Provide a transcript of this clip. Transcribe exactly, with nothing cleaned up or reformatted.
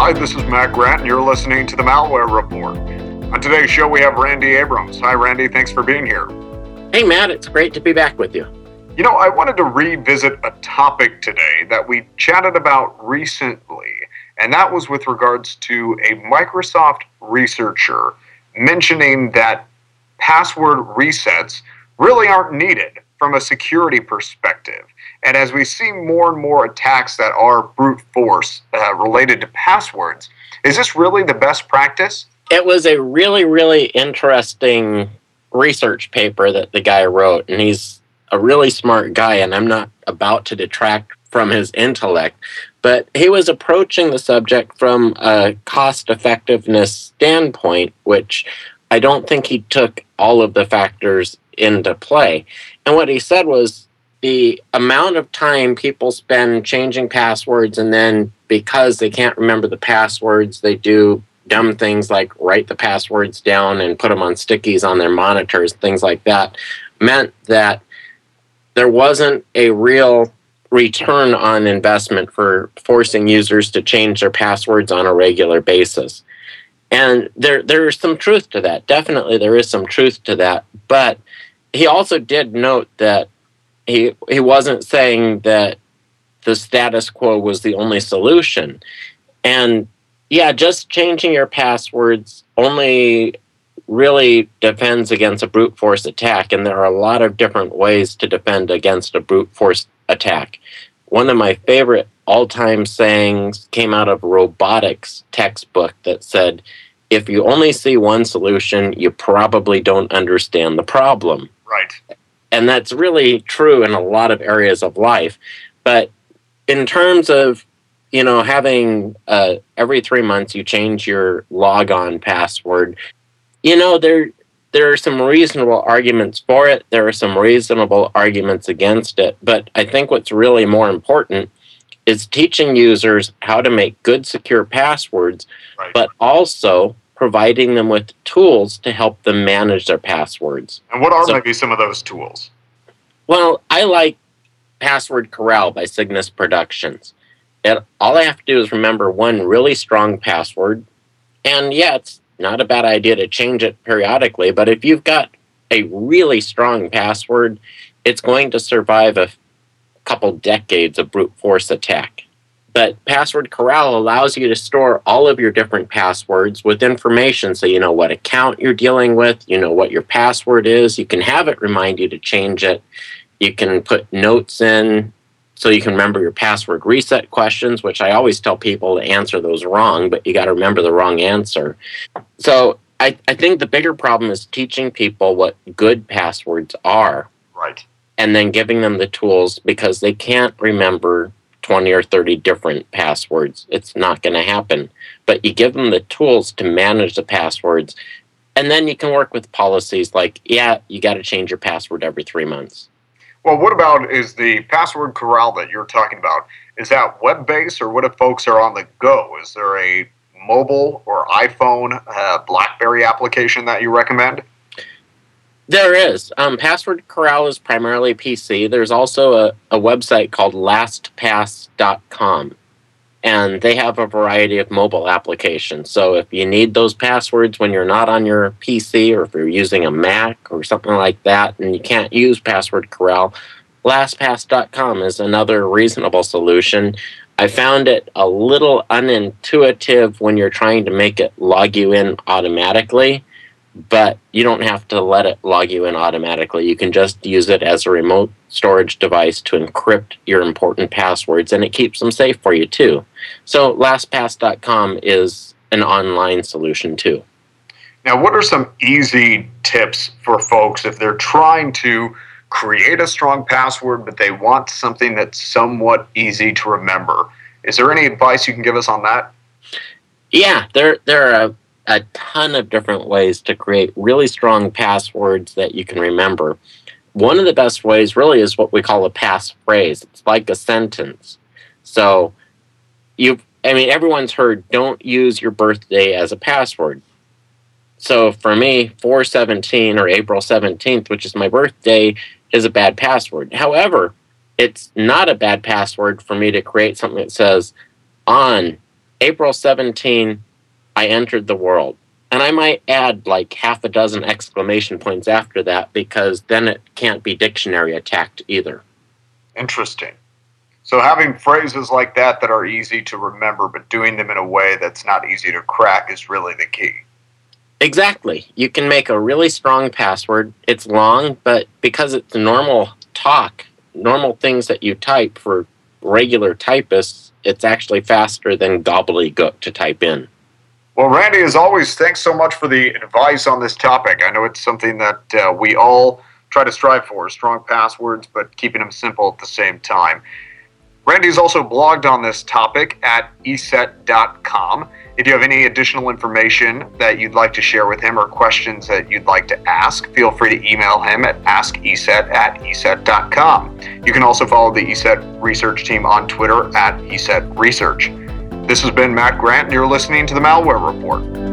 Hi, this is Matt Grant, and you're listening to the Malware Report. On today's show, we have Randy Abrams. Hi, Randy. Thanks for being here. Hey, Matt. It's great to be back with you. You know, I wanted to revisit a topic today that we chatted about recently, and that was with regards to a Microsoft researcher mentioning that password resets really aren't needed from a security perspective. And as we see more and more attacks that are brute force uh, related to passwords, is this really the best practice? It was a really, really interesting research paper that the guy wrote, and he's a really smart guy, and I'm not about to detract from his intellect, but he was approaching the subject from a cost-effectiveness standpoint, which I don't think he took all of the factors into play. And what he said was the amount of time people spend changing passwords, and then because they can't remember the passwords, they do dumb things like write the passwords down and put them on stickies on their monitors, things like that, meant that there wasn't a real return on investment for forcing users to change their passwords on a regular basis. And there there is some truth to that. Definitely there is some truth to that. But he also did note that he he wasn't saying that the status quo was the only solution. And yeah, just changing your passwords only really defends against a brute force attack, and there are a lot of different ways to defend against a brute force attack. One of my favorite all-time sayings came out of robotics textbook that said, if you only see one solution, you probably don't understand the problem. Right. And that's really true in a lot of areas of life. But in terms of, you know, having uh, every three months you change your logon password, you know, there there are some reasonable arguments for it. There are some reasonable arguments against it. But I think what's really more important is teaching users how to make good, secure passwords, right, but also providing them with tools to help them manage their passwords. And what are so, maybe some of those tools? Well, I like Password Corral by Cygnus Productions. And all I have to do is remember one really strong password. And yeah, it's not a bad idea to change it periodically, but if you've got a really strong password, it's going to survive a couple decades of brute force attack. But Password Corral allows you to store all of your different passwords with information so you know what account you're dealing with, you know what your password is, you can have it remind you to change it, you can put notes in so you can remember your password reset questions, which I always tell people to answer those wrong, but you got to remember the wrong answer. So I, I think the bigger problem is teaching people what good passwords are. Right. And then giving them the tools, because they can't remember twenty or thirty different passwords. It's not going to happen. But you give them the tools to manage the passwords, and then you can work with policies like, yeah, you got to change your password every three months. Well, what about is the Password Corral that you're talking about, is that web-based, or what if folks are on the go? Is there a mobile or iPhone, uh, BlackBerry application that you recommend? There is. Um, Password Corral is primarily P C. There's also a, a website called LastPass dot com, and they have a variety of mobile applications. So if you need those passwords when you're not on your P C, or if you're using a Mac or something like that and you can't use Password Corral, LastPass dot com is another reasonable solution. I found it a little unintuitive when you're trying to make it log you in automatically, but you don't have to let it log you in automatically. You can just use it as a remote storage device to encrypt your important passwords, and it keeps them safe for you too. So LastPass dot com is an online solution too. Now, what are some easy tips for folks if they're trying to create a strong password, but they want something that's somewhat easy to remember? Is there any advice you can give us on that? Yeah, there there are a, a ton of different ways to create really strong passwords that you can remember. One of the best ways really is what we call a passphrase. It's like a sentence. So you, I mean, everyone's heard, don't use your birthday as a password. So for me, four seventeen or April seventeenth, which is my birthday, is a bad password. However, it's not a bad password for me to create something that says on April seventeenth, I entered the world. And I might add like half a dozen exclamation points after that, because then it can't be dictionary attacked either. Interesting. So having phrases like that that are easy to remember, but doing them in a way that's not easy to crack is really the key. Exactly. You can make a really strong password. It's long, but because it's normal talk, normal things that you type for regular typists, it's actually faster than gobbledygook to type in. Well, Randy, as always, thanks so much for the advice on this topic. I know it's something that uh, we all try to strive for, strong passwords, but keeping them simple at the same time. Randy's also blogged on this topic at e set dot com. If you have any additional information that you'd like to share with him or questions that you'd like to ask, feel free to email him at ask e set at e set dot com. You can also follow the ESET research team on Twitter at ESET Research. This has been Matt Grant, and you're listening to the Malware Report.